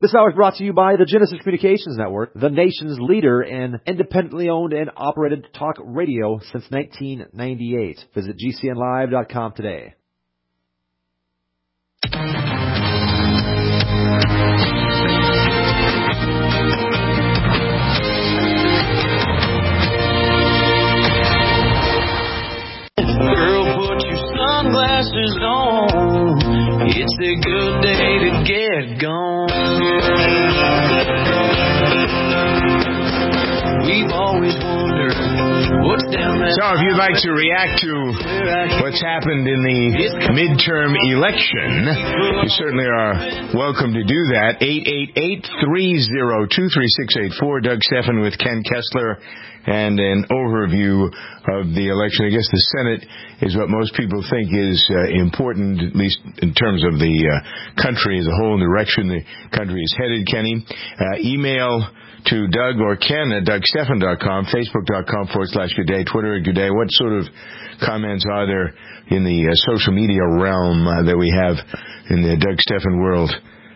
This hour is brought to you by the Genesis Communications Network, the nation's leader in independently owned and operated talk radio since 1998. Visit GCNlive.com today. Girl, put your sunglasses on. It's a good day to get gone. We've always wondered what's down there. So if you'd like to react to what's happened in the midterm election, you certainly are welcome to do that. 888-302-3684. Doug Stephan with Ken Kessler and an overview of the election. I guess the Senate is what most people think is important, at least in terms of the country as a whole and the direction the country is headed, Kenny. Email to Doug or Ken at DougStephan.com, Facebook.com/Good Day, Twitter at Good Day. What sort of comments are there in the social media realm that we have in the Doug Stephan world?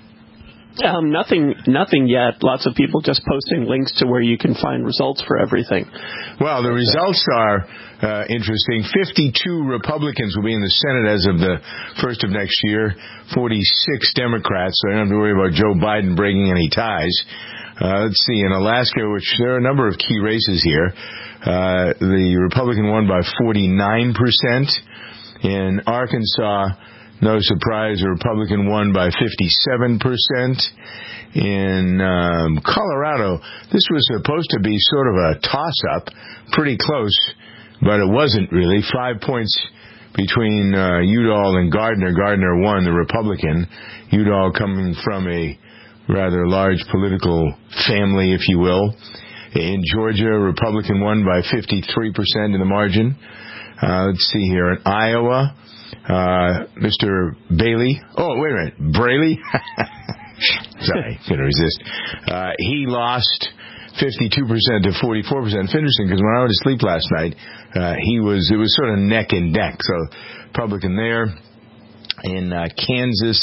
Nothing yet. Lots of people just posting links to where you can find results for everything. Well, the results are interesting. 52 Republicans will be in the Senate as of the 1st of next year, 46 Democrats, so I don't have to worry about Joe Biden breaking any ties. Let's see, in Alaska, which there are a number of key races here, the Republican won by 49%. In Arkansas, no surprise, the Republican won by 57%. In Colorado, this was supposed to be sort of a toss-up, pretty close, but it wasn't really. 5 points between Udall and Gardner. Gardner won, the Republican. Udall coming from a rather large political family, if you will. In Georgia, Republican won by 53% in the margin. Let's see here. In Iowa, Mr. Bailey. Oh, wait a minute. Braley? Sorry, couldn't resist. He lost 52% to 44%. It's interesting because when I went to sleep last night, it was sort of neck and neck. So, Republican there. In Kansas,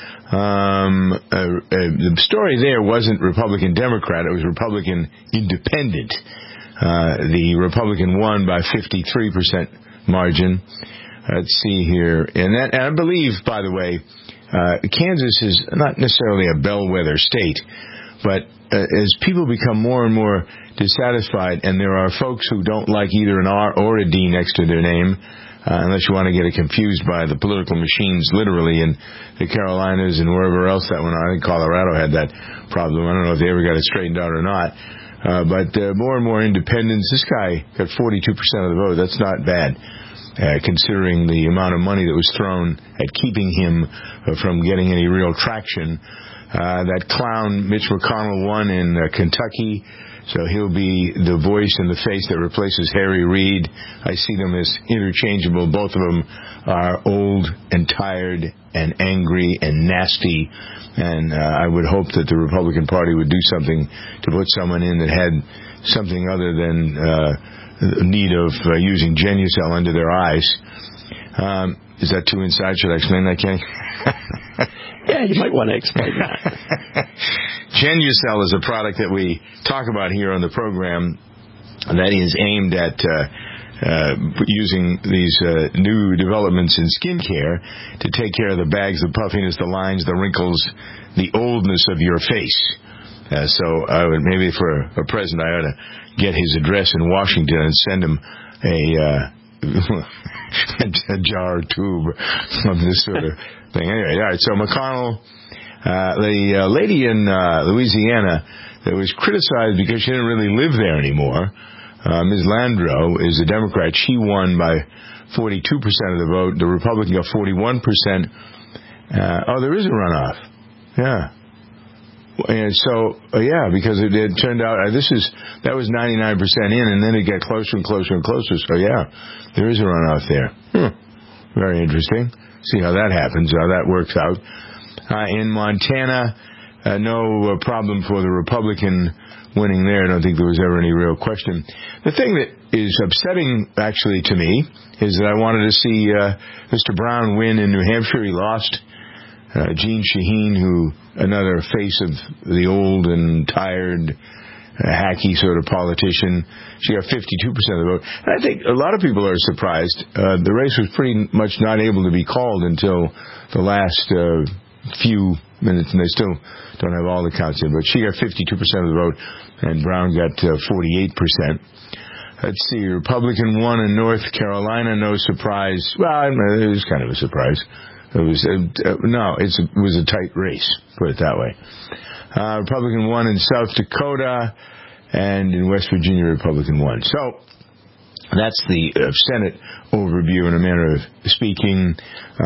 the story there wasn't Republican-Democrat. It was Republican-Independent. The Republican won by 53% margin. Let's see here. And I believe, by the way, Kansas is not necessarily a bellwether state, but as people become more and more dissatisfied, and there are folks who don't like either an R or a D next to their name, unless you want to get it confused by the political machines, literally, in the Carolinas and wherever else that went on. I think Colorado had that problem. I don't know if they ever got it straightened out or not. But more and more independents. This guy got 42% of the vote. That's not bad, considering the amount of money that was thrown at keeping him from getting any real traction. That clown Mitch McConnell won in Kentucky. So he'll be the voice and the face that replaces Harry Reid. I see them as interchangeable. Both of them are old and tired and angry and nasty. And I would hope that the Republican Party would do something to put someone in that had something other than need of using Genucel under their eyes. Is that too inside? Should I explain that, Kenny? Yeah, you might want to explain that. Genucel is a product that we talk about here on the program that is aimed at using these new developments in skincare to take care of the bags, the puffiness, the lines, the wrinkles, the oldness of your face. So I would, maybe for a present, I ought to get his address in Washington and send him a jar or tube of this sort of thing. Anyway, all right, so McConnell, the lady in Louisiana that was criticized because she didn't really live there anymore, Ms. Landrieu is a Democrat. She won by 42% of the vote. The Republican got 41%. There is a runoff. Yeah. And so, because it turned out that was 99% in, and then it got closer and closer and closer. So, there is a runoff there. Very interesting. See how that happens, how that works out. In Montana, no problem for the Republican winning there. I don't think there was ever any real question. The thing that is upsetting, actually, to me, is that I wanted to see Mr. Brown win in New Hampshire. He lost. Jeanne Shaheen, who another face of the old and tired, hacky sort of politician. She got 52% of the vote. And I think a lot of people are surprised. The race was pretty much not able to be called until the last few minutes, and they still don't have all the counts in. But she got 52% of the vote, and Brown got 48%. Let's see, Republican won in North Carolina, no surprise. Well, it was kind of a surprise. It was it was a tight race, put it that way. Republican won in South Dakota, and in West Virginia, Republican won. So that's the Senate overview in a manner of speaking.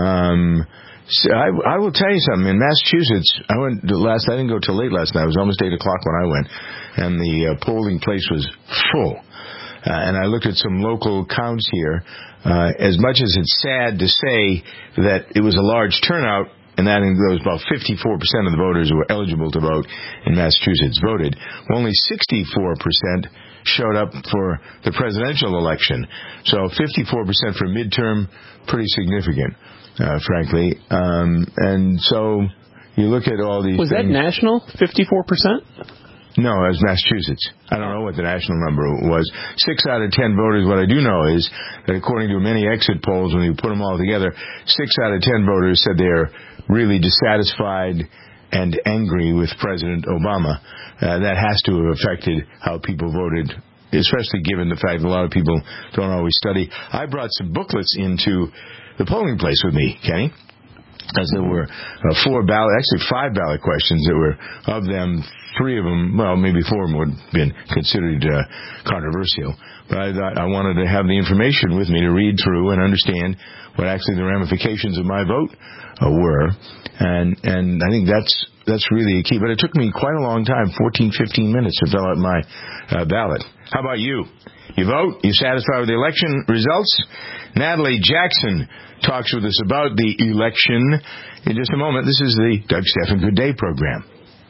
So I will tell you something. In Massachusetts, I didn't go till late last night. It was almost 8 o'clock when I went, and the polling place was full. And I looked at some local counts here. As much as it's sad to say that it was a large turnout, and that includes about 54% of the voters who were eligible to vote in Massachusetts voted, only 64% showed up for the presidential election. So 54% for midterm, pretty significant, frankly. And so you look at all these Was things. that national, 54%? No, it was Massachusetts. I don't know what the national number was. 6 out of 10 voters, what I do know is that according to many exit polls, when you put them all together, 6 out of 10 voters said they're really dissatisfied and angry with President Obama. That has to have affected how people voted, especially given the fact that a lot of people don't always study. I brought some booklets into the polling place with me, Kenny, because there were 5 ballot questions that were, of them, 3 of them, well, maybe 4 of them would have been considered controversial. But I thought I wanted to have the information with me to read through and understand what actually the ramifications of my vote were. And I think that's really a key. But it took me quite a long time, 15 minutes to fill out my ballot. How about you? You vote? You satisfied with the election results? Natalie Jackson talks with us about the election in just a moment. This is the Doug Stephan Good Day program.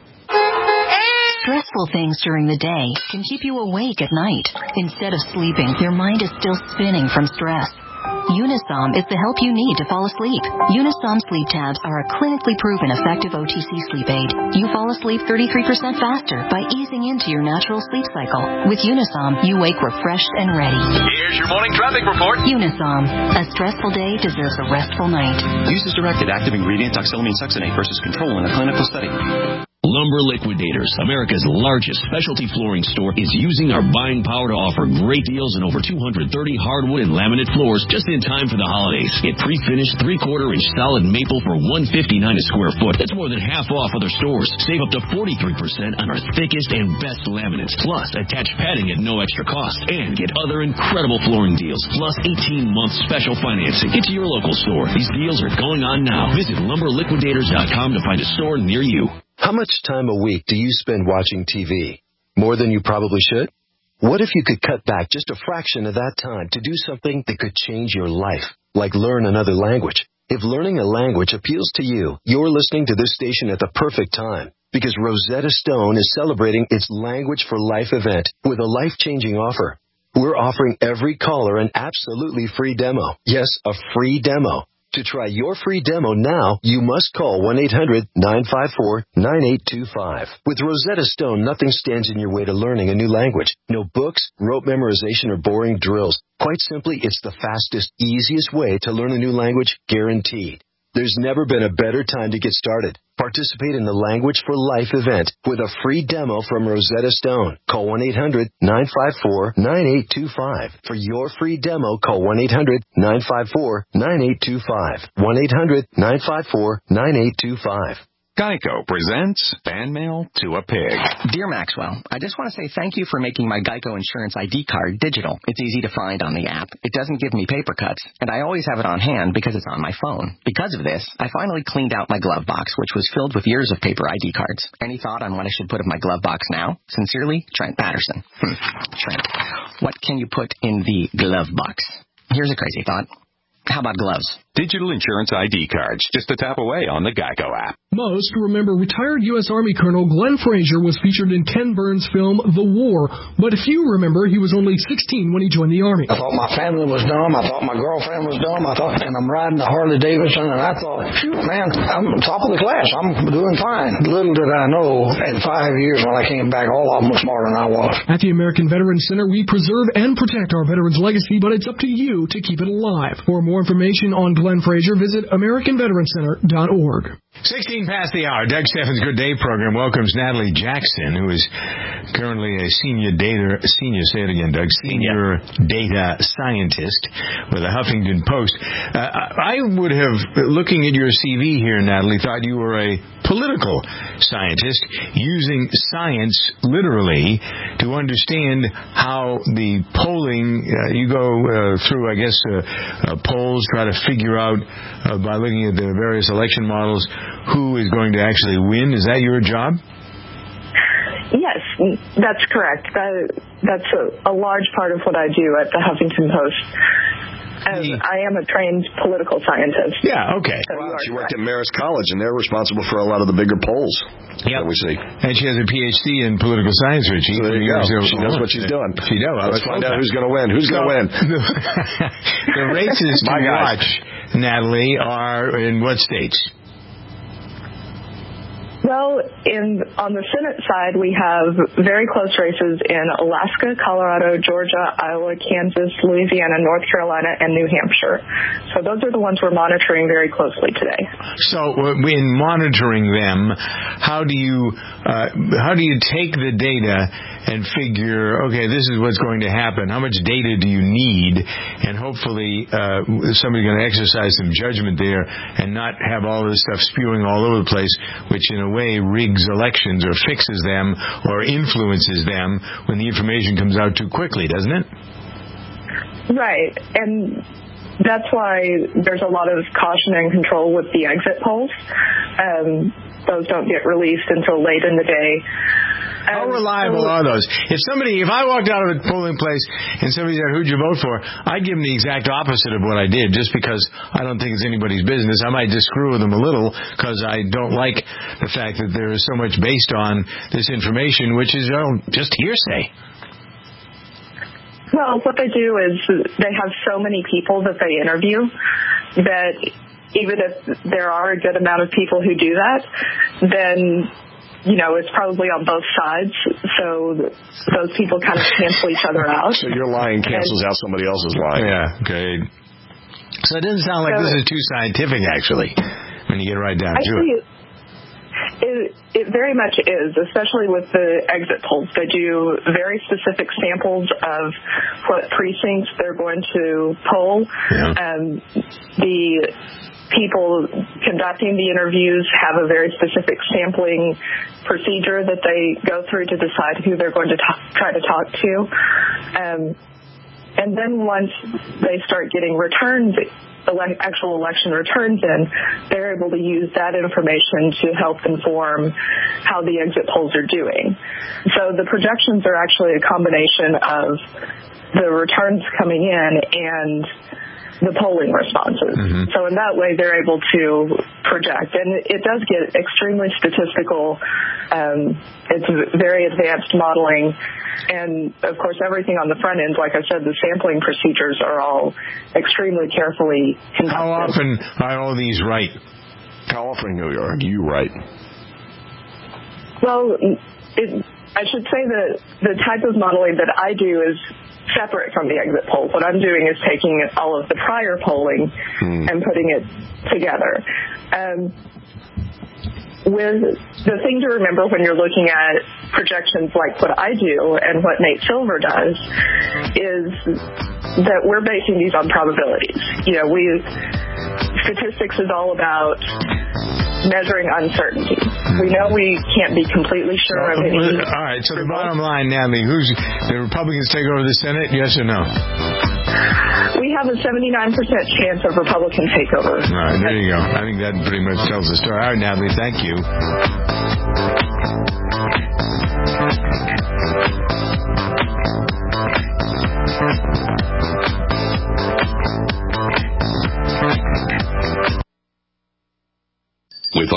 Stressful things during the day can keep you awake at night. Instead of sleeping, your mind is still spinning from stress. Unisom is the help you need to fall asleep. Unisom sleep tabs are a clinically proven effective OTC sleep aid. You fall asleep 33% faster by easing into your natural sleep cycle. With Unisom, you wake refreshed and ready. Here's your morning traffic report. Unisom. A stressful day deserves a restful night. Use as directed. Active ingredient oxylamine succinate versus control in a clinical study. Lumber Liquidators, America's largest specialty flooring store, is using our buying power to offer great deals on over 230 hardwood and laminate floors just in time for the holidays. Get pre-finished 3/4-inch solid maple for $159 a square foot. That's more than half off other stores. Save up to 43% on our thickest and best laminates. Plus, attach padding at no extra cost. And get other incredible flooring deals. Plus 18-month special financing. Get to your local store. These deals are going on now. Visit LumberLiquidators.com to find a store near you. How much time a week do you spend watching TV? More than you probably should? What if you could cut back just a fraction of that time to do something that could change your life, like learn another language? If learning a language appeals to you, you're listening to this station at the perfect time, because Rosetta Stone is celebrating its Language for Life event with a life-changing offer. We're offering every caller an absolutely free demo. Yes, a free demo. To try your free demo now, you must call 1-800-954-9825. With Rosetta Stone, nothing stands in your way to learning a new language. No books, rote memorization, or boring drills. Quite simply, it's the fastest, easiest way to learn a new language, guaranteed. There's never been a better time to get started. Participate in the Language for Life event with a free demo from Rosetta Stone. Call 1-800-954-9825. For your free demo, call 1-800-954-9825. 1-800-954-9825. Geico presents Fan Mail to a Pig. Dear Maxwell, I just want to say thank you for making my Geico Insurance ID card digital. It's easy to find on the app. It doesn't give me paper cuts, and I always have it on hand because it's on my phone. Because of this, I finally cleaned out my glove box, which was filled with years of paper ID cards. Any thought on what I should put in my glove box now? Sincerely, Trent Patterson. Trent, what can you put in the glove box? Here's a crazy thought. How about gloves? digital insurance ID cards, just a tap away on the Geico app. Most remember retired U.S. Army Colonel Glenn Frazier was featured in Ken Burns' film The War, but if you remember, he was only 16 when he joined the Army. I thought my family was dumb. I thought my girlfriend was dumb. And I'm riding the Harley Davidson, and I thought, shoot, man, I'm top of the class. I'm doing fine. Little did I know, in 5 years when I came back, all of them were smarter than I was. At the American Veterans Center, we preserve and protect our veterans' legacy, but it's up to you to keep it alive. For more information on Glenn Frazier, visit AmericanVeteranCenter.org. 16 past the hour. Doug Steffens' Good Day program welcomes Natalie Jackson, who is currently a senior data scientist with the Huffington Post. I would have, looking at your CV here, Natalie, thought you were a political scientist using science literally to understand how the polling, you go through, I guess, polls, try to figure out by looking at the various election models who is going to actually win. Is that your job? Yes, that's correct. That's a large part of what I do at the Huffington Post. I am a trained political scientist. Yeah, okay. So she worked at Marist College, and they're responsible for a lot of the bigger polls that we see. And she has a PhD in political science, Richie. So there you go. She knows what she's doing. She knows. Let's find out who's going to win. Who's going to win? The races to watch, Natalie, are in what states? Well, on the Senate side, we have very close races in Alaska, Colorado, Georgia, Iowa, Kansas, Louisiana, North Carolina, and New Hampshire. So those are the ones we're monitoring very closely today. So in monitoring them, how do you take the data and figure, okay, this is what's going to happen? How much data do you need? And hopefully somebody's going to exercise some judgment there and not have all this stuff spewing all over the place, which in a way rigs elections or fixes them or influences them when the information comes out too quickly, doesn't it? Right. And that's why there's a lot of caution and control with the exit polls. Those don't get released until late in the day. How reliable are those? If I walked out of a polling place and somebody said, who'd you vote for? I'd give them the exact opposite of what I did, just because I don't think it's anybody's business. I might just screw with them a little because I don't like the fact that there is so much based on this information, which is just hearsay. Well, what they do is they have so many people that they interview that even if there are a good amount of people who do that, then it's probably on both sides, so those people kind of cancel each other out. So your lying cancels out somebody else's lying. Yeah, great. So it doesn't sound like this is too scientific, actually, when you get right down to it. It very much is, especially with the exit polls. They do very specific samples of what precincts they're going to poll. Yeah. The people conducting the interviews have a very specific sampling procedure that they go through to decide who they're going to try to talk to. And then once they start getting returns, actual election returns in, they're able to use that information to help inform how the exit polls are doing. So the projections are actually a combination of the returns coming in and the polling responses. Mm-hmm. So in that way, they're able to project. And it does get extremely statistical. It's very advanced modeling. And, of course, everything on the front end, like I said, the sampling procedures are all extremely carefully conducted. How often are all these right? How often are you right? Well, I should say that the type of modeling that I do is separate from the exit polls. What I'm doing is taking all of the prior polling and putting it together. With the thing to remember when you're looking at projections like what I do and what Nate Silver does is that we're basing these on probabilities. Statistics is all about measuring uncertainty. We know we can't be completely sure of any. All right, so the bottom line, Natalie, the Republicans take over the Senate, yes or no? We have a 79% chance of Republican takeover. All right, there you go. I think that pretty much tells the story. All right, Natalie, thank you.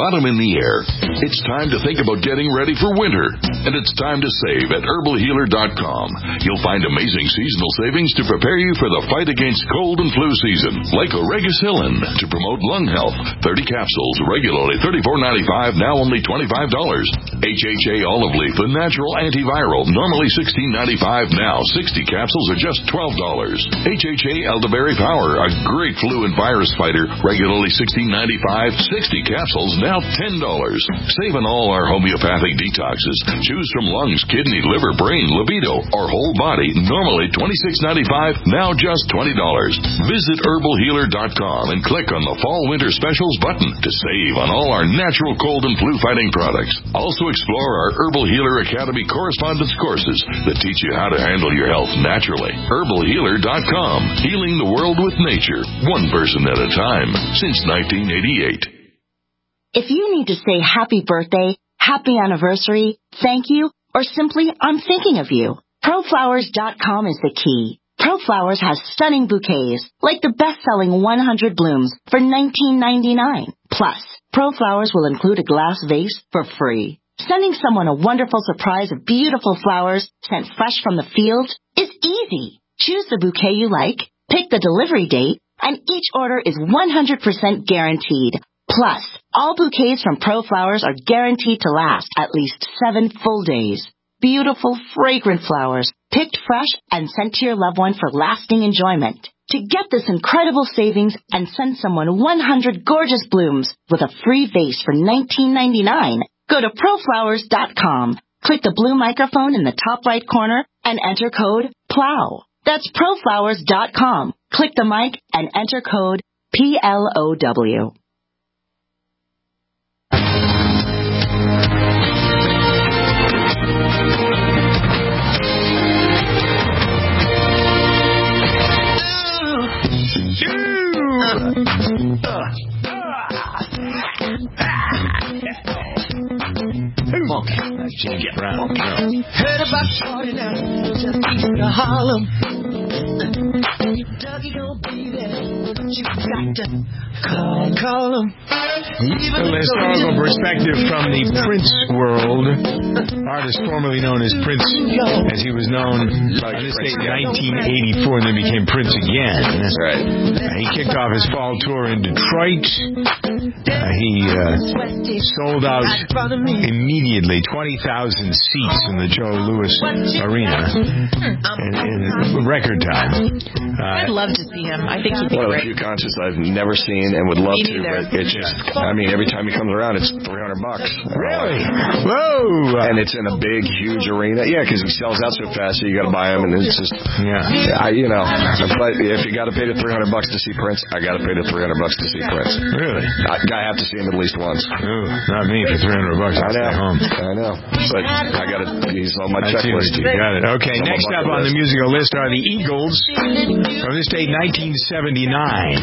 bottom in the air. It's time to think about getting ready for winter, and it's time to save at herbalhealer.com. You'll find amazing seasonal savings to prepare you for the fight against cold and flu season, like Oregacillin to promote lung health. 30 capsules, regularly $34.95, now only $25. HHA olive leaf, the natural antiviral, normally $16.95, now 60 capsules are just $12. HHA elderberry power, a great flu and virus fighter, regularly $16.95, 60 capsules, now $10. Save on all our homeopathic detoxes. Choose from lungs, kidney, liver, brain, libido, or whole body, normally $26.95, now just $20. Visit herbalhealer.com and click on the Fall-Winter Specials button to save on all our natural cold and flu-fighting products. Also explore our Herbal Healer Academy correspondence courses that teach you how to handle your health naturally. herbalhealer.com, healing the world with nature, one person at a time, since 1988. If you need to say happy birthday, happy anniversary, thank you, or simply I'm thinking of you, ProFlowers.com is the key. ProFlowers has stunning bouquets, like the best-selling 100 blooms for $19.99. Plus, ProFlowers will include a glass vase for free. Sending someone a wonderful surprise of beautiful flowers sent fresh from the field is easy. Choose the bouquet you like, pick the delivery date, and each order is 100% guaranteed. Plus, all bouquets from ProFlowers are guaranteed to last at least 7 full days. Beautiful, fragrant flowers, picked fresh and sent to your loved one for lasting enjoyment. To get this incredible savings and send someone 100 gorgeous blooms with a free vase for $19.99, go to ProFlowers.com. Click the blue microphone in the top right corner and enter code PLOW. That's ProFlowers.com. Click the mic and enter code PLOW. James Brown. Heard about 49 just east of Harlem. Dougie don't be there, but you got to call him. A historical perspective from the Prince world. Artist formerly known as Prince, as he was known on this date in 1984, and then became Prince again. That's right. He kicked off his fall tour in Detroit. He sold out immediately 20,000 seats in the Joe Louis Arena in record time. I'd love to see him. I think he'd be one great. of the few concerts I've never seen and would love to, but it's just, I mean, every time he comes around, it's $300. Really? Whoa! And it's in a big, huge arena. Yeah, because he sells out so fast, so you got to buy him, and it's just, but if you got to pay the $300 to see Prince, I got to pay the $300 to see Prince. Really? I have to see him at least once. Ooh, not me for $300. I'll stay home. I know, but I got to. He's on my checklist. You got it. Okay, next up on the musical list are the Eagles from this date 1979.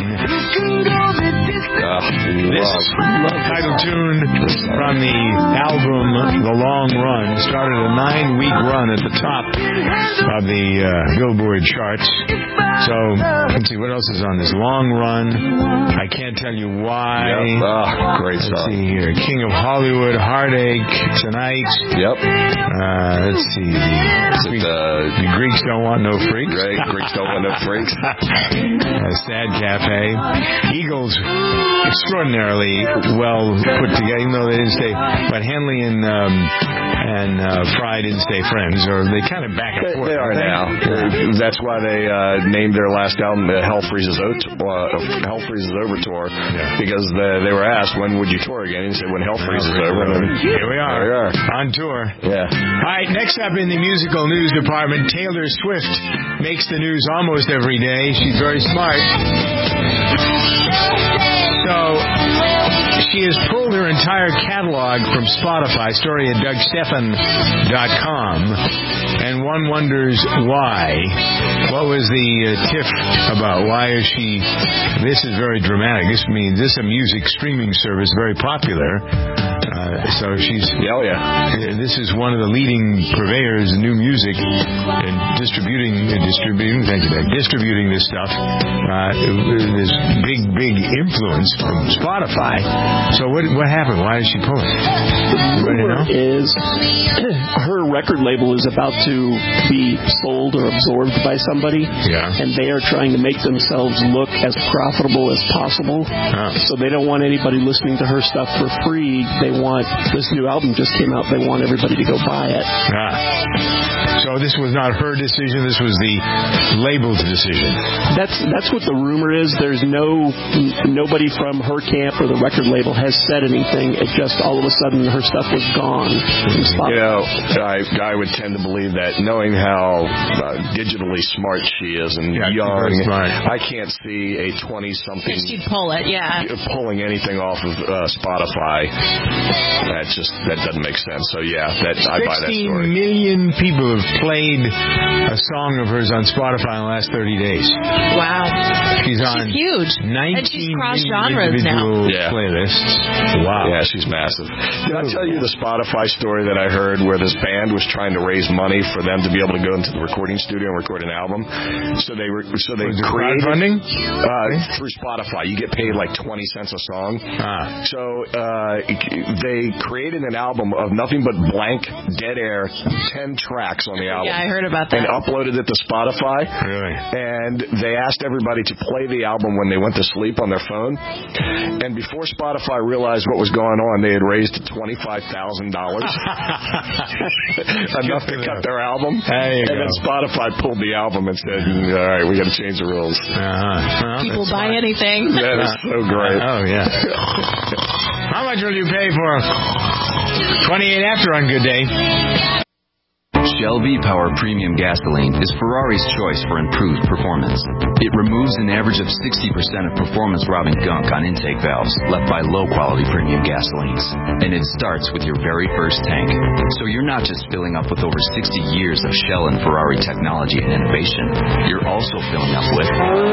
This title tune from the album The Long Run started a 9-week run at the top of the Billboard charts. So let's see what else is on this Long Run. I Can't Tell You Why. Yep. Great song. Let's see here, King of Hollywood, Heartache, Tonight. Yep. Let's see, the Greeks Don't Want No Freaks. Right, Greeks Don't Want No Freaks. Sad Cafe. Eagles, extraordinarily well put together, even though they didn't stay, but Henley and Fry didn't stay friends, or they kind of back and forth. They are now. That's why they named their last album Hell Freezes Over Tour, because they were asked, when would you tour again? And he said, when Hell Freezes Over. And here we are, on tour. Yeah. All right, next up in the musical news department, Taylor Swift makes the news almost every day. She's very smart. So she has pulled her entire catalog from Spotify, story at DougStephan.com, and one wonders why. What was the tiff about? Why is she... This is very dramatic. This means this is a music streaming service, very popular. So she's... This is one of the leading purveyors of new music and distributing this stuff. This big influence from Spotify. So what What happened? Why did she pull it? The rumor is her record label is about to be sold or absorbed by somebody, and they are trying to make themselves look as profitable as possible. So they don't want anybody listening to her stuff for free. They want, this new album just came out, they want everybody to go buy it. So this was not her decision, this was the label's decision. That's what the rumor is. There's nobody from her camp or the record label has said anything. It just all of a sudden her stuff was gone. I would tend to believe that, knowing how digitally smart she is and young, I can't see a 20-something she'd pull it, pulling anything off of Spotify. That doesn't make sense. So I buy that story. 60 million people have played a song of hers on Spotify in the last 30 days. Wow. She's on huge. 19 and she's cross genres now. Playlists. Wow. Yeah, she's massive. Did I tell you the Spotify story that I heard where this band was trying to raise money for them to be able to go into the recording studio and record an album? So they created crowdfunding through Spotify. You get paid like 20 cents a song. So they created an album of nothing but blank, dead air, 10 tracks on the album. Yeah, I heard about that. And uploaded it to Spotify. Really? And they asked everybody to play the album when they went to sleep on their phone. And before Spotify realized what was going on, they had raised $25,000. Enough to cut their album. Then Spotify pulled the album and said, all right, we got to change the rules. People buy anything. That is so great. Oh, yeah. How much will you pay for 28 after on Good Day? Shell V-Power Premium Gasoline is Ferrari's choice for improved performance. It removes an average of 60% of performance-robbing gunk on intake valves left by low-quality premium gasolines. And it starts with your very first tank. So you're not just filling up with over 60 years of Shell and Ferrari technology and innovation. You're also filling up with...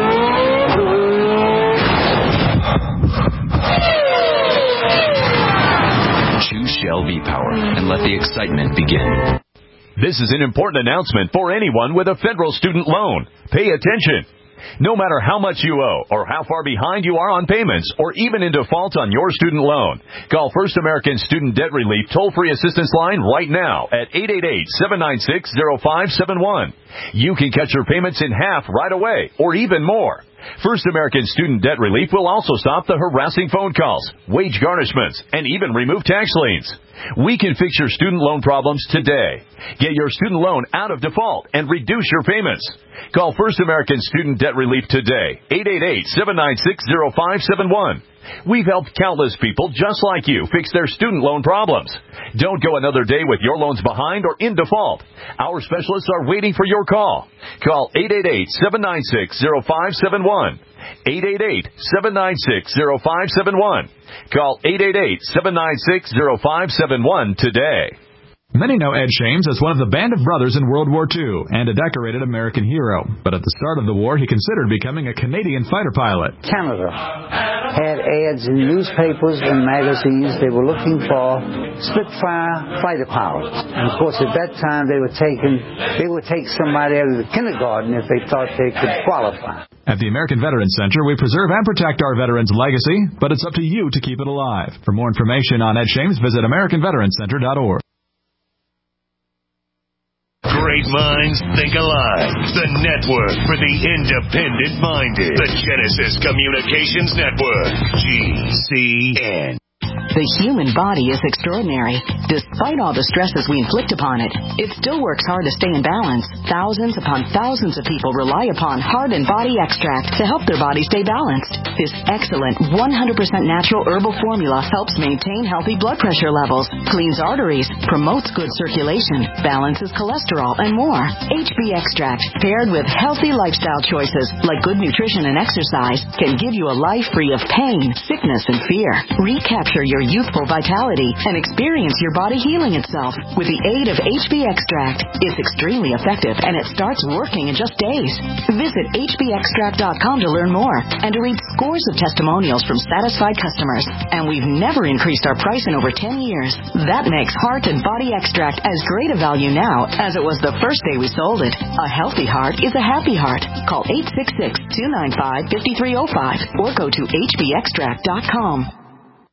Choose Shell V-Power and let the excitement begin. This is an important announcement for anyone with a federal student loan. Pay attention. No matter how much you owe or how far behind you are on payments or even in default on your student loan, call First American Student Debt Relief toll-free assistance line right now at 888-796-0571. You can cut your payments in half right away or even more. First American Student Debt Relief will also stop the harassing phone calls, wage garnishments, and even remove tax liens. We can fix your student loan problems today. Get your student loan out of default and reduce your payments. Call First American Student Debt Relief today, 888-796-0571. We've helped countless people just like you fix their student loan problems. Don't go another day with your loans behind or in default. Our specialists are waiting for your call. Call 888-796-0571. 888-796-0571. Call 888-796-0571 today. Many know Ed Shames as one of the Band of Brothers in World War II and a decorated American hero. But at the start of the war, he considered becoming a Canadian fighter pilot. Canada had ads in newspapers and magazines. They were looking for Spitfire fighter pilots. And, of course, at that time, they would take somebody out of the kindergarten if they thought they could qualify. At the American Veterans Center, we preserve and protect our veterans' legacy, but it's up to you to keep it alive. For more information on Ed Shames, visit AmericanVeteransCenter.org. Great minds think alike. The network for the independent-minded. The Genesis Communications Network. GCN. The human body is extraordinary. Despite all the stresses we inflict upon it, it still works hard to stay in balance. Thousands upon thousands of people rely upon Heart and Body Extract to help their body stay balanced. This excellent 100% natural herbal formula helps maintain healthy blood pressure levels, cleans arteries, promotes good circulation, balances cholesterol, and more. HB Extract, paired with healthy lifestyle choices like good nutrition and exercise, can give you a life free of pain, sickness, and fear. Recapture your youthful vitality and experience your body healing itself with the aid of HB Extract. It's extremely effective and it starts working in just days. Visit hbextract.com to learn more and to read scores of testimonials from satisfied customers. And we've never increased our price in over 10 years. That makes Heart and Body Extract as great a value now as it was the first day we sold it. A healthy heart is a happy heart. Call 866-295-5305 or go to hbextract.com.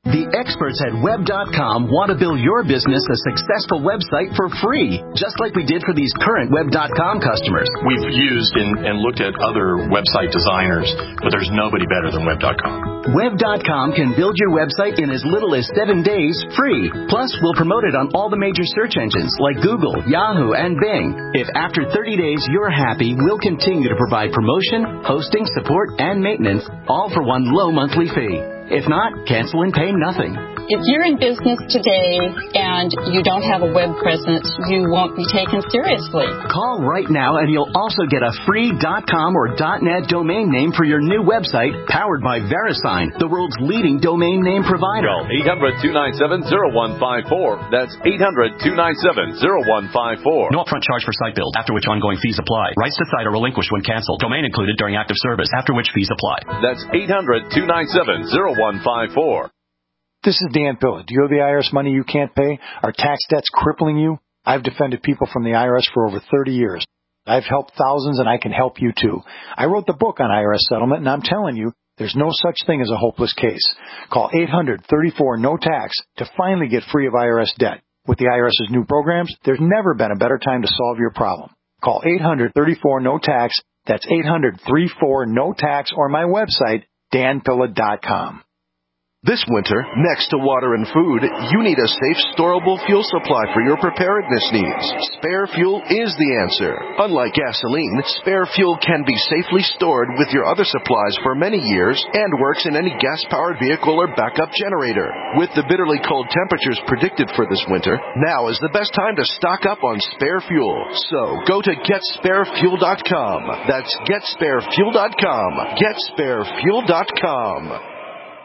The experts at Web.com want to build your business a successful website for free, just like we did for these current Web.com customers. We've used and looked at other website designers, but there's nobody better than Web.com. Web.com can build your website in as little as 7 days free. Plus, we'll promote it on all the major search engines like Google, Yahoo, and Bing. If after 30 days you're happy, we'll continue to provide promotion, hosting, support, and maintenance, all for one low monthly fee. If not, cancel and pay nothing. If you're in business today and you don't have a web presence, you won't be taken seriously. Call right now and you'll also get a free .com or .net domain name for your new website powered by VeriSign, the world's leading domain name provider. Call 800-297-0154. That's 800-297-0154. No upfront charge for site build, after which ongoing fees apply. Rights to site are relinquished when canceled. Domain included during active service, after which fees apply. That's 800-297-0154. This is Dan Pilla. Do you owe the IRS money you can't pay? Are tax debts crippling you? I've defended people from the IRS for over 30 years. I've helped thousands, and I can help you too. I wrote the book on IRS settlement, and I'm telling you, there's no such thing as a hopeless case. Call 800-34-NO-TAX to finally get free of IRS debt. With the IRS's new programs, there's never been a better time to solve your problem. Call 800-34-NO-TAX. That's 800-34-NO-TAX, or my website, danpilla.com. This winter, next to water and food, you need a safe, storable fuel supply for your preparedness needs. Spare fuel is the answer. Unlike gasoline, spare fuel can be safely stored with your other supplies for many years and works in any gas-powered vehicle or backup generator. With the bitterly cold temperatures predicted for this winter, now is the best time to stock up on spare fuel. So, go to GetSpareFuel.com. That's GetSpareFuel.com. GetSpareFuel.com.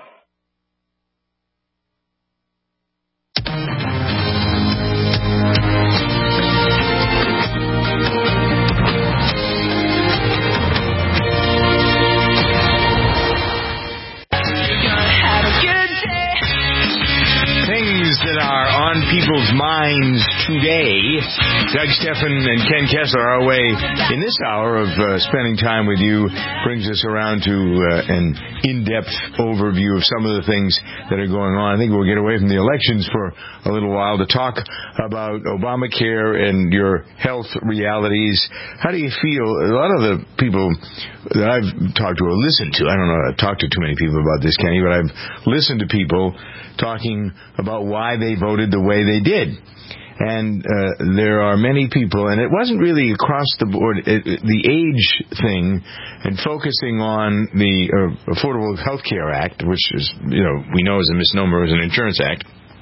That are on people's minds today. Doug Stephan and Ken Kessler, our way in this hour of spending time with you, brings us around to an in-depth overview of some of the things that are going on. I think we'll get away from the elections for a little while to talk about Obamacare and your health realities. How do you feel? A lot of the people that I've talked to or listened to, I don't know, I've talked to too many people about this, Kenny, but I've listened to people talking about why they voted the way they did. And there are many people, and it wasn't really across the board, the age thing and focusing on the Affordable Health Care Act, which is, we know is a misnomer, is an insurance act.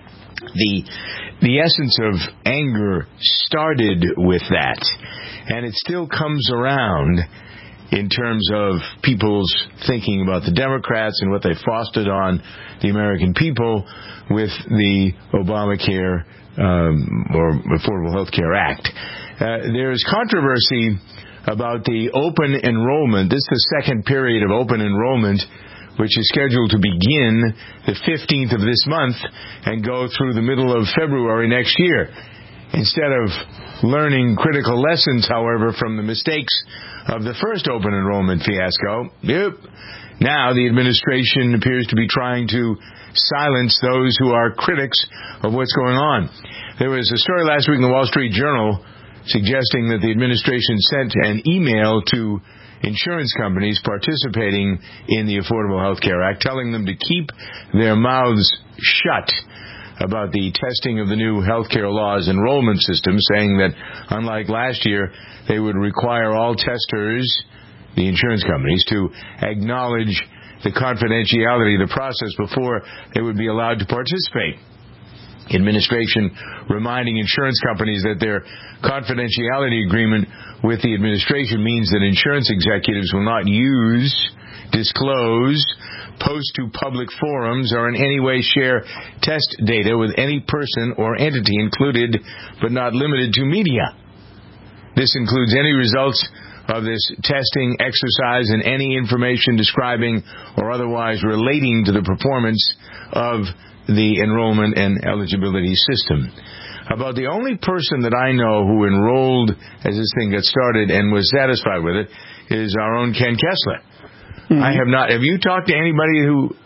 The essence of anger started with that, and it still comes around in terms of people's thinking about the Democrats and what they fostered on the American people with the Obamacare or Affordable Health Care Act. There is controversy about the open enrollment. This is the second period of open enrollment, which is scheduled to begin the 15th of this month and go through the middle of February next year. Instead of learning critical lessons, however, from the mistakes of the first open enrollment fiasco, now the administration appears to be trying to silence those who are critics of what's going on. There was a story last week in the Wall Street Journal suggesting that the administration sent an email to insurance companies participating in the Affordable Health Care Act, telling them to keep their mouths shut about the testing of the new healthcare law's enrollment system, saying that unlike last year, they would require all testers, the insurance companies, to acknowledge the confidentiality of the process before they would be allowed to participate. Administration reminding insurance companies that their confidentiality agreement with the administration means that insurance executives will not use, disclose, post to public forums, or in any way share test data with any person or entity, included but not limited to media. This includes any results of this testing exercise and any information describing or otherwise relating to the performance of the enrollment and eligibility system. About the only person that I know who enrolled as this thing got started and was satisfied with it is our own Ken Kessler. Mm-hmm. I have not. Have you talked to anybody who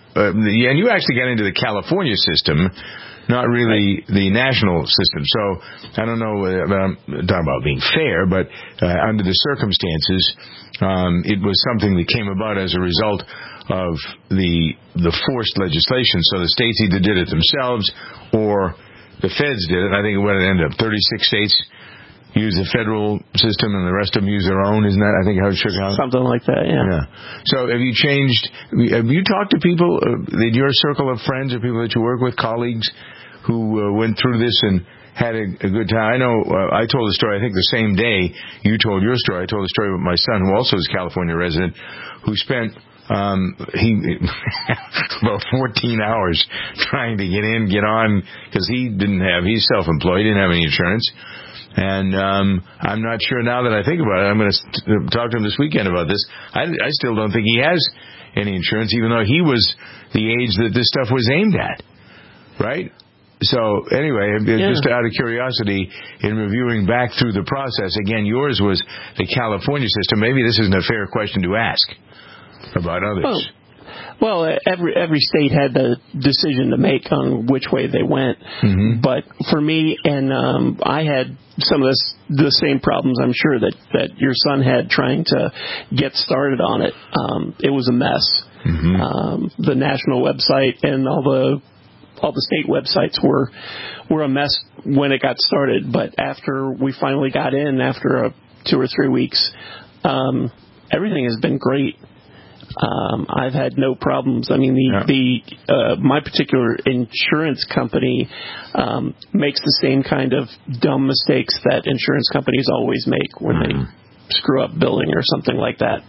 and you actually got into the California system, not really the national system. So I don't know, I'm talking about being fair, but under the circumstances, it was something that came about as a result of the forced legislation. So the states either did it themselves or the feds did it. I think it ended up 36 states use the federal system and the rest of them use their own. Isn't that, I think, how it shook out? Something like that, yeah. So have you talked to people in your circle of friends or people that you work with, colleagues, who went through this and had a good time? I know I told the story, I think the same day you told your story. I told the story about my son, who also is a California resident, who spent about 14 hours trying to get on, because he's self-employed, didn't have any insurance. And I'm not sure now that I think about it. I'm going to talk to him this weekend about this. I still don't think he has any insurance, even though he was the age that this stuff was aimed at, right? So anyway, just out of curiosity, in reviewing back through the process, again, yours was the California system. Maybe this isn't a fair question to ask about others. Well, every state had the decision to make on which way they went. Mm-hmm. But for me, and I had some of the same problems, I'm sure, that your son had trying to get started on it. It was a mess. Mm-hmm. The national website and all the state websites were a mess when it got started. But after we finally got in, after 2 or 3 weeks, everything has been great. I've had no problems. I mean, my particular insurance company makes the same kind of dumb mistakes that insurance companies always make when they screw up billing or something like that.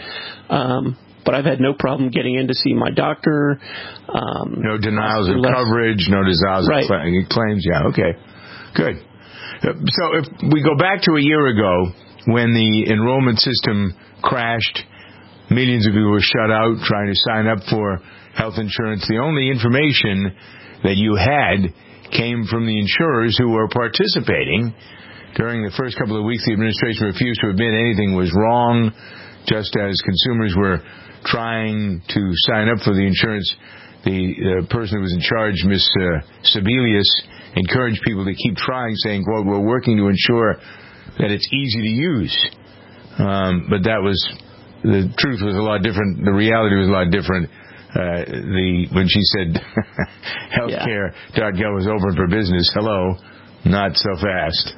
But I've had no problem getting in to see my doctor. No denials of coverage, no denials of claims. Yeah, okay. Good. So if we go back to a year ago when the enrollment system crashed, millions of people were shut out trying to sign up for health insurance. The only information that you had came from the insurers who were participating. During the first couple of weeks, the administration refused to admit anything was wrong, just as consumers were trying to sign up for the insurance. The person who was in charge, Ms. Sebelius, encouraged people to keep trying, saying, quote, "We're working to ensure that it's easy to use." But the truth was a lot different. The reality was a lot different. When she said healthcare.gov was open for business, hello, not so fast.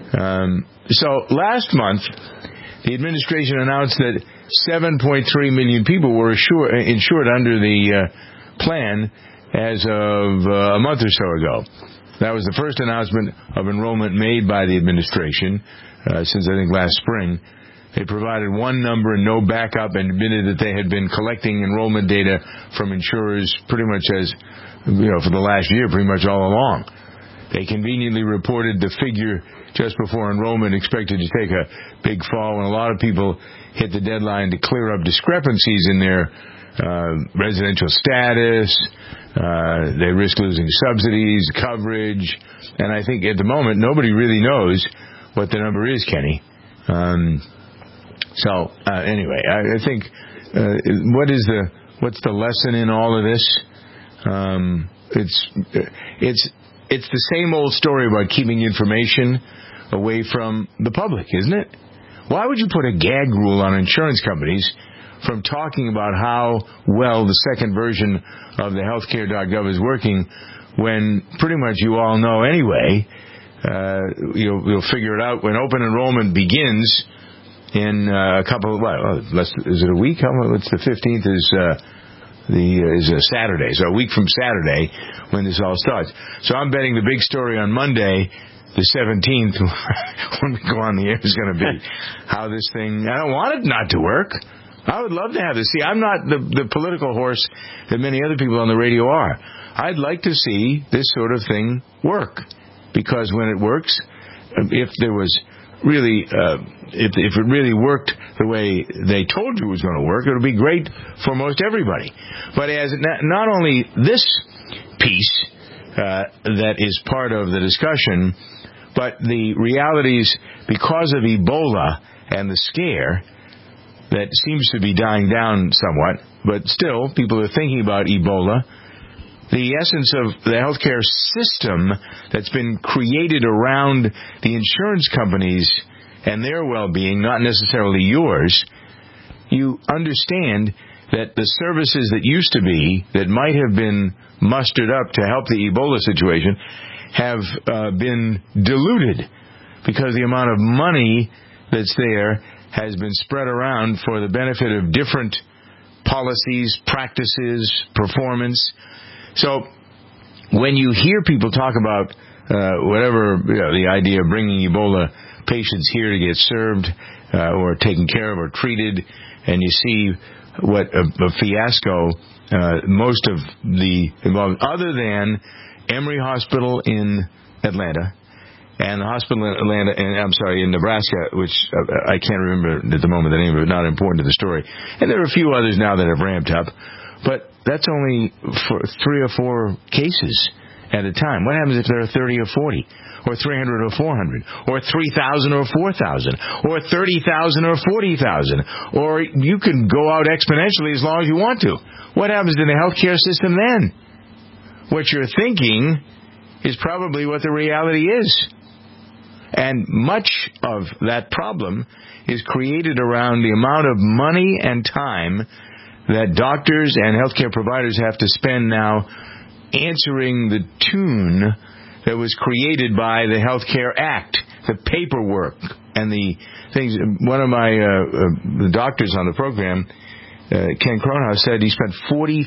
So last month, the administration announced that 7.3 million people were insured under the plan as of a month or so ago. That was the first announcement of enrollment made by the administration since, I think, last spring. They provided one number and no backup, and admitted that they had been collecting enrollment data from insurers pretty much for the last year, pretty much all along. They conveniently reported the figure just before enrollment expected to take a big fall, and a lot of people hit the deadline to clear up discrepancies in their residential status. They risk losing subsidies, coverage, and I think at the moment nobody really knows what the number is, Kenny. So anyway, I think what's the lesson in all of this? It's the same old story about keeping information away from the public, isn't it? Why would you put a gag rule on insurance companies from talking about how well the second version of the healthcare.gov is working when pretty much you all know anyway? You'll figure it out when open enrollment begins in a couple of, is it a week? It's the 15th is a Saturday. So a week from Saturday when this all starts. So I'm betting the big story on Monday, the 17th, when we go on the air, is going to be how this thing, I don't want it not to work. I would love to have this. See, I'm not the political horse that many other people on the radio are. I'd like to see this sort of thing work. Because when it works, if there was really, if it really worked the way they told you it was going to work, it would be great for most everybody. But as not only this piece that is part of the discussion, but the realities because of Ebola and the scare, that seems to be dying down somewhat, but still, people are thinking about Ebola. The essence of the healthcare system that's been created around the insurance companies and their well-being, not necessarily yours, you understand that the services that used to be, that might have been mustered up to help the Ebola situation, have been diluted because the amount of money that's there has been spread around for the benefit of different policies, practices, performance. So when you hear people talk about the idea of bringing Ebola patients here to get served or taken care of or treated, and you see what a fiasco most of the involved, other than Emory Hospital in Atlanta and the hospital in Nebraska, which I can't remember at the moment the name of it, not important to the story. And there are a few others now that have ramped up, but that's only for 3 or 4 cases at a time. What happens if there are 30 or 40, or 300 or 400, or 3,000 or 4,000, or 30,000 or 40,000? Or you can go out exponentially as long as you want to. What happens to the healthcare system then? What you're thinking is probably what the reality is. And much of that problem is created around the amount of money and time that doctors and healthcare providers have to spend now answering the tune that was created by the Healthcare Act, the paperwork and the things. One of my the doctors on the program, Ken Cronhouse, said he spent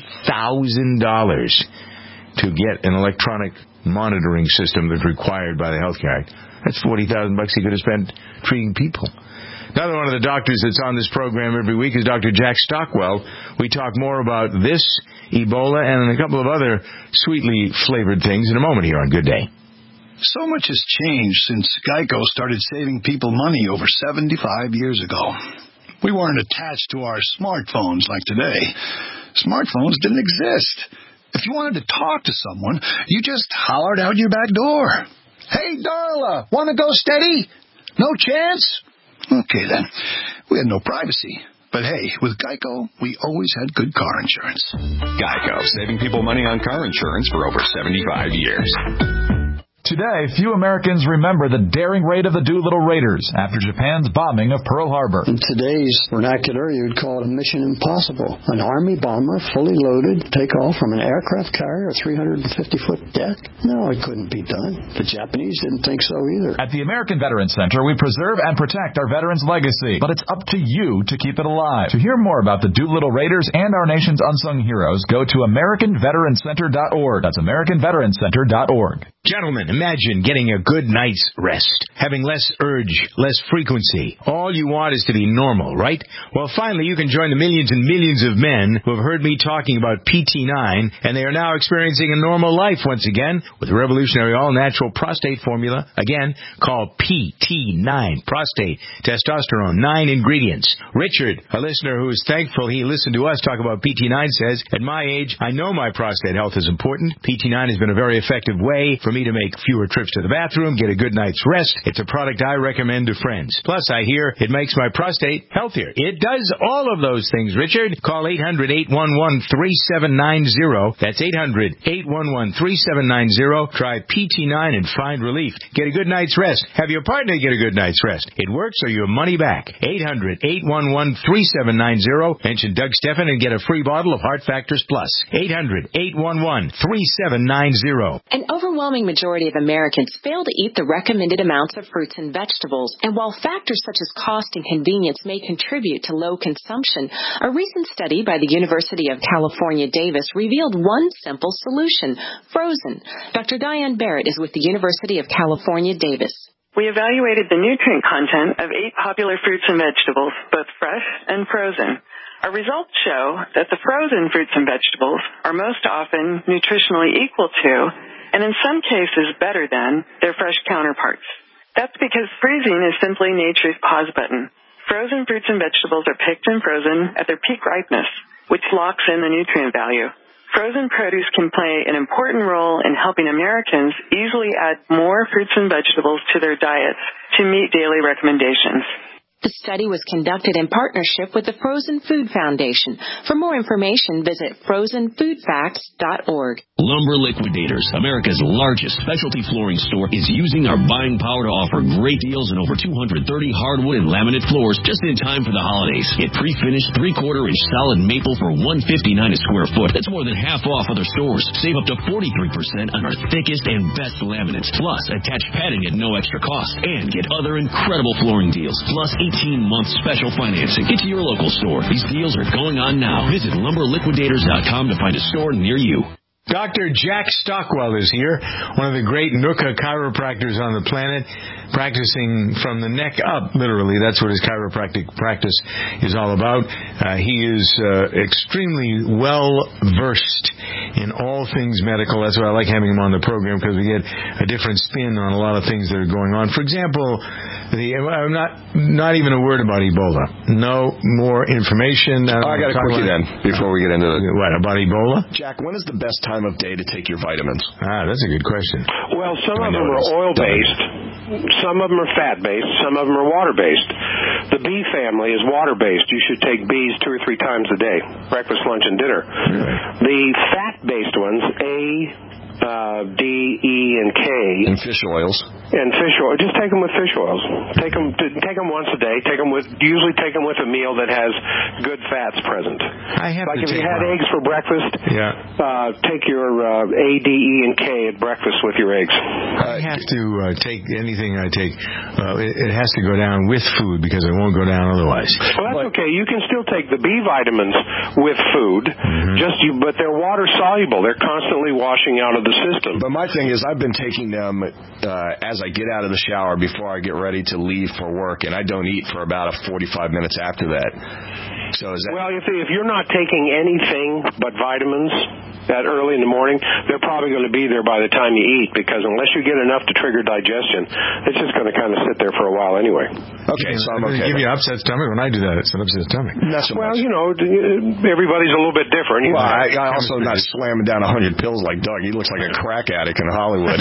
$40,000 to get an electronic monitoring system that's required by the Healthcare Act. That's $40,000 he could have spent treating people. Another one of the doctors that's on this program every week is Dr. Jack Stockwell. We talk more about this, Ebola, and a couple of other sweetly flavored things in a moment here on Good Day. So much has changed since Geico started saving people money over 75 years ago. We weren't attached to our smartphones like today. Smartphones didn't exist. If you wanted to talk to someone, you just hollered out your back door. Hey, Darla, want to go steady? No chance? Okay, then. We had no privacy. But hey, with Geico, we always had good car insurance. Geico, saving people money on car insurance for over 75 years. Today, few Americans remember the daring raid of the Doolittle Raiders after Japan's bombing of Pearl Harbor. In today's vernacular, you would call it a mission impossible. An Army bomber, fully loaded, take off from an aircraft carrier, a 350-foot deck? No, it couldn't be done. The Japanese didn't think so either. At the American Veterans Center, we preserve and protect our veterans' legacy, but it's up to you to keep it alive. To hear more about the Doolittle Raiders and our nation's unsung heroes, go to AmericanVeteranCenter.org. That's AmericanVeteranCenter.org. Gentlemen, imagine getting a good night's rest, having less urge, less frequency. All you want is to be normal, right? Well, finally, you can join the millions and millions of men who have heard me talking about PT9, and they are now experiencing a normal life once again with a revolutionary all-natural prostate formula. Again, called PT9. Prostate, testosterone, 9 ingredients. Richard, a listener who is thankful he listened to us talk about PT9, says, at my age, I know my prostate health is important. PT9 has been a very effective way for me to make fewer trips to the bathroom, get a good night's rest. It's a product I recommend to friends. Plus, I hear it makes my prostate healthier. It does all of those things, Richard. Call 800-811-3790. That's 800-811-3790. Try PT9 and find relief. Get a good night's rest. Have your partner get a good night's rest. It works or your money back. 800-811-3790. Mention Doug Steffen and get a free bottle of Heart Factors Plus. 800-811-3790. An overwhelming majority of Americans fail to eat the recommended amounts of fruits and vegetables, and while factors such as cost and convenience may contribute to low consumption, a recent study by the University of California, Davis revealed one simple solution: frozen. Dr. Diane Barrett is with the University of California, Davis. We evaluated the nutrient content of 8 popular fruits and vegetables, both fresh and frozen. Our results show that the frozen fruits and vegetables are most often nutritionally equal to, and in some cases better than, their fresh counterparts. That's because freezing is simply nature's pause button. Frozen fruits and vegetables are picked and frozen at their peak ripeness, which locks in the nutrient value. Frozen produce can play an important role in helping Americans easily add more fruits and vegetables to their diets to meet daily recommendations. The study was conducted in partnership with the Frozen Food Foundation. For more information, visit frozenfoodfacts.org. Lumber Liquidators, America's largest specialty flooring store, is using our buying power to offer great deals on over 230 hardwood and laminate floors just in time for the holidays. Get pre-finished 3/4-inch solid maple for $159 a square foot. That's more than half off other stores. Save up to 43% on our thickest and best laminates. Plus, attach padding at no extra cost. And get other incredible flooring deals. Plus, 18-month special financing. Get to your local store. These deals are going on now. Visit lumberliquidators.com to find a store near you. Dr. Jack Stockwell is here, one of the great NUCA chiropractors on the planet, practicing from the neck up, literally. That's what his chiropractic practice is all about. He is extremely well-versed in all things medical. That's why I like having him on the program, because we get a different spin on a lot of things that are going on. For example, not even a word about Ebola. No more information. I got a quickie then, before we get into it. What, about Ebola? Jack, when is the best time of day to take your vitamins? That's a good question. Well, some of them are oil-based, some of them are fat-based, some of them are water-based. The bee family is water-based. You should take bees 2 or 3 times a day, breakfast, lunch, and dinner. Right. The fat-based ones, D, E, and K. And fish oils. And fish oil. Just take them with fish oils. Take them once a day. Usually take them with a meal that has good fats present. I have like to if you had eggs for breakfast, take your A, D, E, and K at breakfast with your eggs. I have to take anything I take. It has to go down with food, because it won't go down otherwise. Well, that's okay. You can still take the B vitamins with food, but they're water soluble. They're constantly washing out of the system. But my thing is, I've been taking them as I get out of the shower before I get ready to leave for work, and I don't eat for about 45 minutes after that. So is that... Well, if you're not taking anything but vitamins that early in the morning, they're probably going to be there by the time you eat, because unless you get enough to trigger digestion, it's just going to kind of sit there for a while anyway. Okay, so I'm okay. Give you an upset stomach. When I do that, it's an upset stomach. Well, everybody's a little bit different. Well, I also not slamming down 100 pills like Doug. He looks like a crack addict in Hollywood.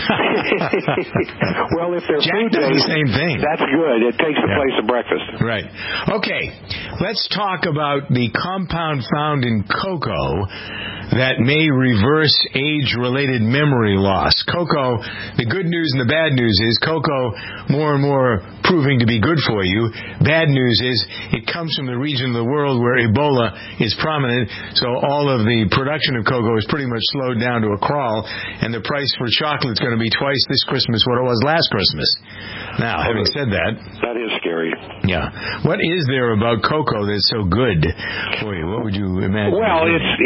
Well, if they're Jack does the same thing. That's good. It takes the place of breakfast. Right. Okay, let's talk about the compound found in cocoa that may reverse age-related memory loss. Cocoa, the good news and the bad news is cocoa more and more proving to be good for you. Bad news is it comes from the region of the world where Ebola is prominent, so all of the production of cocoa is pretty much slowed down to a crawl, and the price for chocolate is going to be twice this Christmas what it was last Christmas. Now, having said that... That is scary. Yeah. What is there about cocoa that's so good for you? What would you imagine? Well,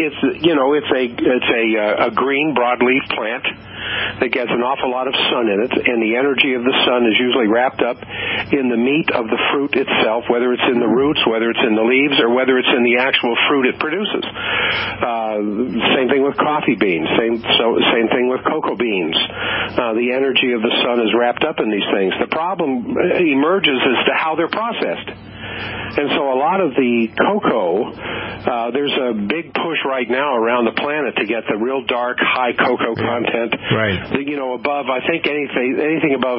it's a green broadleaf plant that gets an awful lot of sun in it, and the energy of the sun is usually wrapped up in the meat of the fruit itself, whether it's in the roots, whether it's in the leaves, or whether it's in the actual fruit it produces. Same thing with coffee beans. Same thing with cocoa beans. The energy of the sun is wrapped up in these things. The problem emerges as to how they're processed. And so a lot of the cocoa, there's a big push right now around the planet to get the real dark, high cocoa content. Right. Above, I think anything above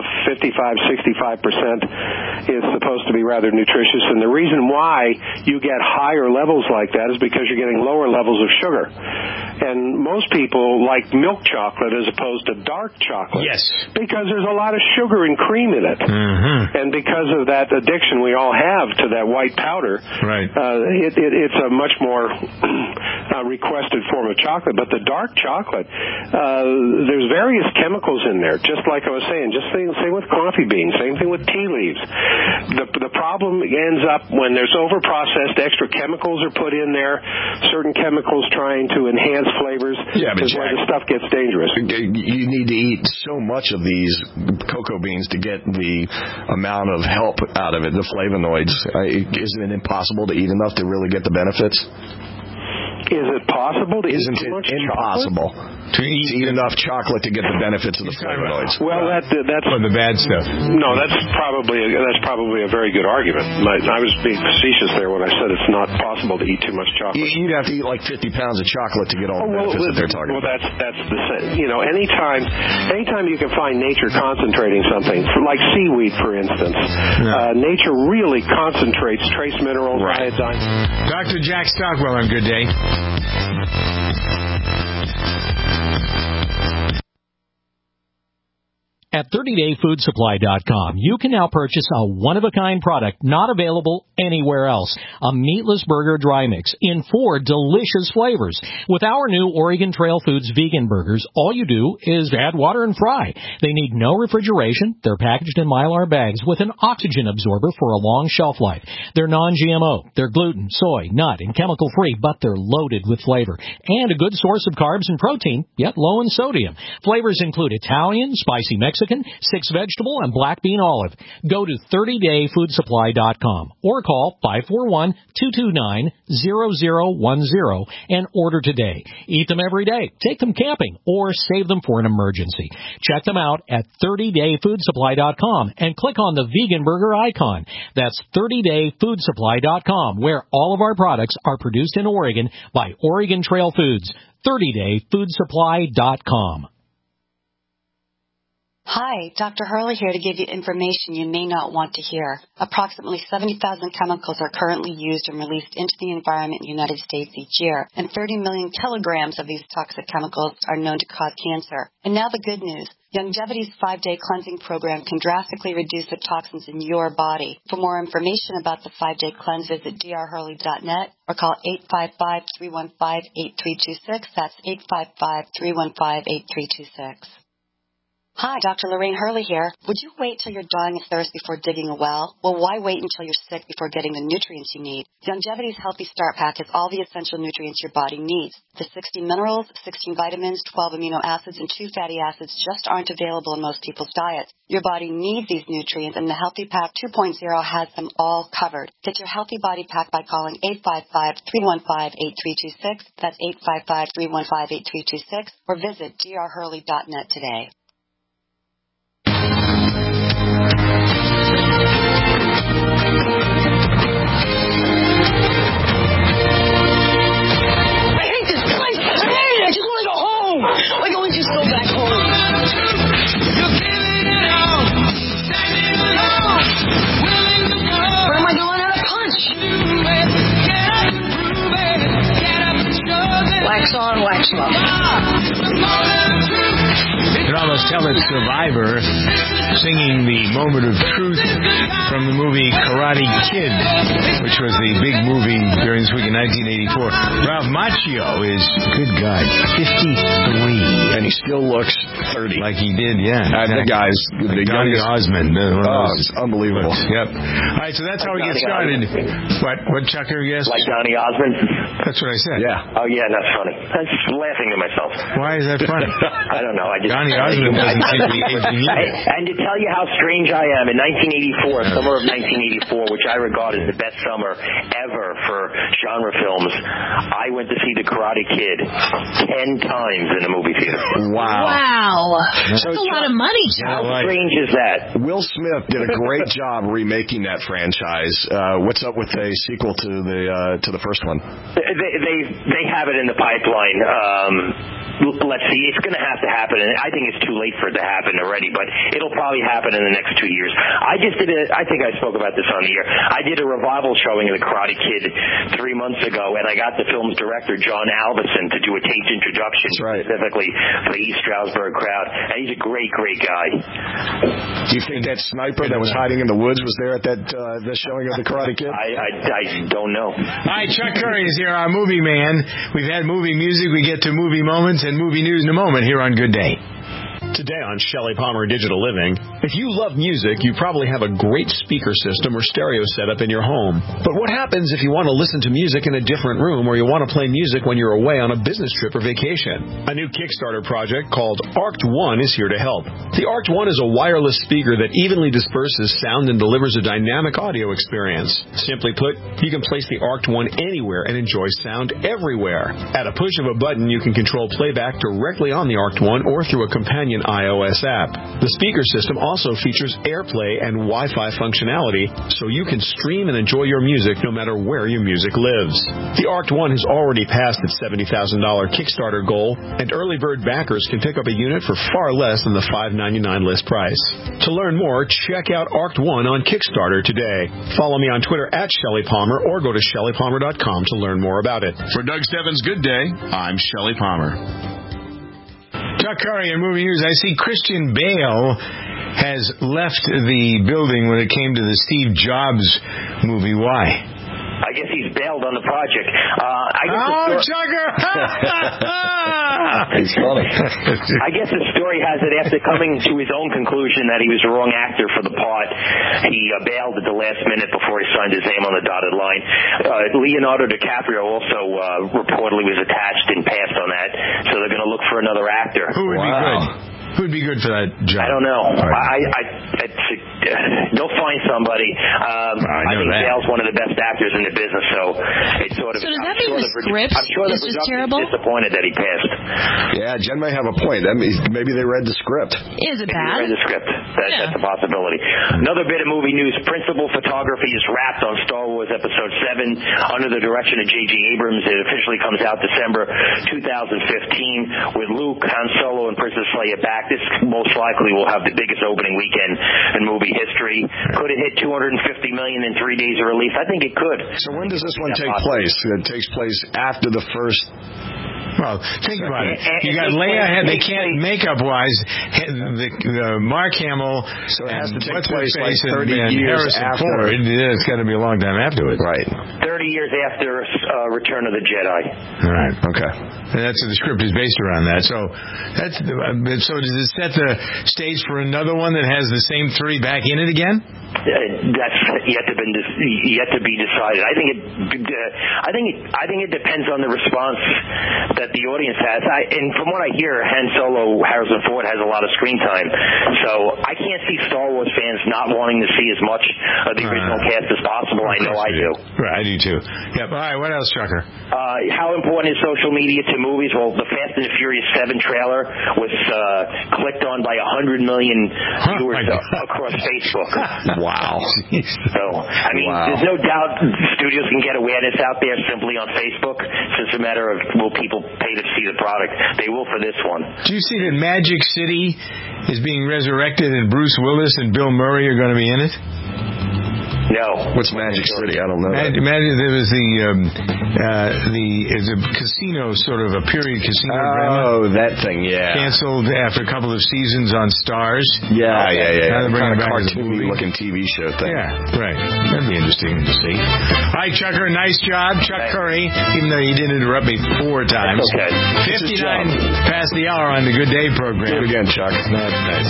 55-65% is supposed to be rather nutritious. And the reason why you get higher levels like that is because you're getting lower levels of sugar. And most people like milk chocolate as opposed to dark chocolate. Yes. Because there's a lot of sugar and cream in it. And because of that addiction we all have to that white powder, right? It's a much more requested form of chocolate. But the dark chocolate, there's various chemicals in there, just like I was saying. Just same with coffee beans, same thing with tea leaves. The problem ends up when there's over-processed extra chemicals are put in there, certain chemicals trying to enhance flavors. Yeah, but where the stuff gets dangerous. You need to eat so much of these cocoa beans to get the amount of help out of it, the flavonoids. Isn't it impossible to eat enough to really get the benefits? Is it possible to Isn't eat too much it impossible chocolate? to eat enough chocolate to get the benefits of the flavonoids? Well, that's the bad stuff. No, that's probably a very good argument. But I was being facetious there when I said it's not possible to eat too much chocolate. You'd have to eat like 50 pounds of chocolate to get all the benefits that they're talking about. That's the same. You know, anytime you can find nature concentrating something, like seaweed, for instance, nature really concentrates trace minerals, iodine. Dr. Jack Stockwell on Good Day. At 30dayfoodsupply.com, you can now purchase a one-of-a-kind product not available anywhere else. A meatless burger dry mix in 4 delicious flavors. With our new Oregon Trail Foods vegan burgers, all you do is add water and fry. They need no refrigeration. They're packaged in Mylar bags with an oxygen absorber for a long shelf life. They're non-GMO. They're gluten, soy, nut, and chemical-free, but they're loaded with flavor. And a good source of carbs and protein, yet low in sodium. Flavors include Italian, spicy Mexican, 6 vegetable, and black bean olive. Go to 30dayfoodsupply.com or call 541-229-0010 and order today. Eat them every day, take them camping, or save them for an emergency. Check them out at 30dayfoodsupply.com and click on the vegan burger icon. That's 30dayfoodsupply.com, where all of our products are produced in Oregon by Oregon Trail Foods. 30dayfoodsupply.com. Hi, Dr. Hurley here to give you information you may not want to hear. Approximately 70,000 chemicals are currently used and released into the environment in the United States each year, and 30 million kilograms of these toxic chemicals are known to cause cancer. And now the good news. Longevity's 5-day cleansing program can drastically reduce the toxins in your body. For more information about the 5-day cleanse, visit drhurley.net or call 855-315-8326. That's 855-315-8326. Hi, Dr. Lorraine Hurley here. Would you wait till you're dying of thirst before digging a well? Well, why wait until you're sick before getting the nutrients you need? Longevity's Healthy Start Pack has all the essential nutrients your body needs. The 60 minerals, 16 vitamins, 12 amino acids, and 2 fatty acids just aren't available in most people's diets. Your body needs these nutrients, and the Healthy Pack 2.0 has them all covered. Get your Healthy Body Pack by calling 855-315-8326. That's 855-315-8326. Or visit drhurley.net today. Wax on, wax off. You can almost tell it's Survivor singing the moment of truth from the movie Karate Kid, which was the big movie during this week in 1984. Ralph Macchio is, good God, 53. And he still looks 30. Like he did, yeah. The guy's... The Johnny Osmond. It's unbelievable. Yep. All right, so that's how we get started. What Chucker, yes? Like Johnny Osmond? That's what I said. Yeah. Oh, yeah, that's funny. I'm just laughing to myself. Why is that funny? I don't know. Johnny Osmond doesn't seem to be aging either. And to tell you how strange I am, in 1984, summer of 1984, which I regard as the best summer ever for genre films, I went to see The Karate Kid 10 times in a movie theater. Wow. That's a lot of money, Joe. How strange is that? Will Smith did a great job remaking that franchise. What's up with a sequel to the first one? They have it in the pipeline. Let's see. It's going to have to happen, and I think it's too late for it to happen already, but it'll probably happen in the next 2 years. I think I spoke about this on the air. I did a revival showing of The Karate Kid 3 months ago, and I got the film's director, John Alvison, to do a taped introduction specifically for the East Stroudsburg crowd, and he's a great, great guy. Do you think that sniper that was hiding in the woods was there at that the showing of The Karate Kid? I don't know. All right, Chuck Curry is here, our movie man. We've had movie music. We get to movie moments and movie news in a moment here on Good Day. Today on Shelley Palmer Digital Living, if you love music, you probably have a great speaker system or stereo setup in your home. But what happens if you want to listen to music in a different room, or you want to play music when you're away on a business trip or vacation? A new Kickstarter project called Arct One is here to help. The Arct One is a wireless speaker that evenly disperses sound and delivers a dynamic audio experience. Simply put, you can place the Arct One anywhere and enjoy sound everywhere. At a push of a button, you can control playback directly on the Arct One or through a companion iOS app. The speaker system also features AirPlay and Wi-Fi functionality, so you can stream and enjoy your music no matter where your music lives. The Arct One has already passed its $70,000 Kickstarter goal, and early bird backers can pick up a unit for far less than the $5.99 list price. To learn more, check out Arct One on Kickstarter today. Follow me on Twitter at Shelley Palmer or go to ShelleyPalmer.com to learn more about it. For Doug Stebbins' Good Day, I'm Shelley Palmer. Chuck Curry in movie news. I see Christian Bale has left the building when it came to the Steve Jobs movie. Why? I guess he's bailed on the project. Chucker! He's funny. I guess the story has it after coming to his own conclusion that he was the wrong actor for the part, he bailed at the last minute before he signed his name on the dotted line. Leonardo DiCaprio also reportedly was attached and passed on that, so they're going to look for another actor. Who would be good? Who'd be good for that job? I don't know. Right. They'll find somebody. I think Bale's one of the best actors in the business, so it's sort of. So does that mean the script is just terrible? Disappointed that he passed. Yeah, Jen may have a point. That means maybe they read the script. Is it Maybe bad? they read the script. That's a possibility. Another bit of movie news: principal photography is wrapped on Star Wars Episode 7 under the direction of J.J. Abrams. It officially comes out December 2015 with Luke, Han Solo, and Princess Leia back. This most likely will have the biggest opening weekend in movie history. Could it hit $250 million in 3 days of release? I think it could. So when does this one take place? It takes place after the first. Well, think about it. You got Leia, they can't makeup-wise. Mark Hamill, so it has to take place like 30 years after. It's got to be a long time afterwards. Right. 30 years after Return of the Jedi. All right. Okay. And that's the script is based around that. So so does it set the stage for another one that has the same three back in it again? That's yet to be decided. I think it depends on the response that the audience has. And from what I hear, Han Solo, Harrison Ford has a lot of screen time, so I can't see Star Wars fans not wanting to see as much of the original cast as possible. I know I do. Right, I do too. Yep. All right. What else, Chucker? How important is social media to movies? Well, the Fast and the Furious 7 trailer was clicked on by 100 million viewers across Facebook. Wow. So, I mean, there's no doubt studios can get awareness out there simply on Facebook. It's just a matter of will people pay to see the product. They will for this one. Do you see that Magic City is being resurrected and Bruce Willis and Bill Murray are going to be in it? No. What's Magic City? I don't know. Magic, there was it's a casino, sort of a period casino drama. Oh, that thing, yeah. Canceled after a couple of seasons on Stars. Yeah. Now they're bringing it back as a cartoony-looking TV show thing. Yeah, right. That'd be interesting to see. All right, Chucker, nice job. Chuck Curry, even though you didn't interrupt me 4 times. That's okay. 59 past the hour on the Good Day program. Do it again, Chuck. Nice.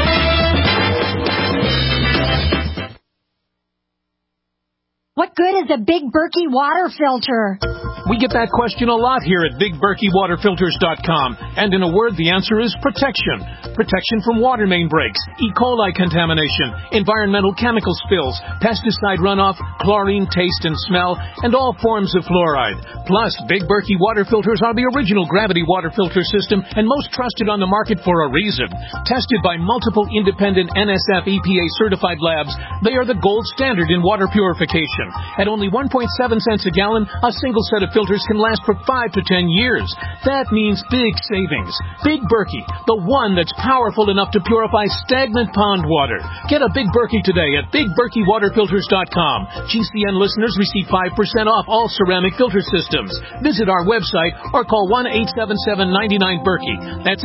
What good is a Big Berkey water filter? We get that question a lot here at BigBerkeyWaterFilters.com. And in a word, the answer is protection. Protection from water main breaks, E. coli contamination, environmental chemical spills, pesticide runoff, chlorine taste and smell, and all forms of fluoride. Plus, Big Berkey water filters are the original gravity water filter system and most trusted on the market for a reason. Tested by multiple independent NSF EPA certified labs, they are the gold standard in water purification. At only 1.7 cents a gallon, a single set of filters can last for 5 to 10 years. That means big savings. Big Berkey, the one that's powerful enough to purify stagnant pond water. Get a Big Berkey today at BigBerkeyWaterFilters.com. GCN listeners receive 5% off all ceramic filter systems. Visit our website or call 1-877-99-BERKEY. That's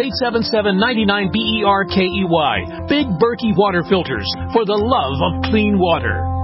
877-99-BERKEY. Big Berkey Water Filters, for the love of clean water.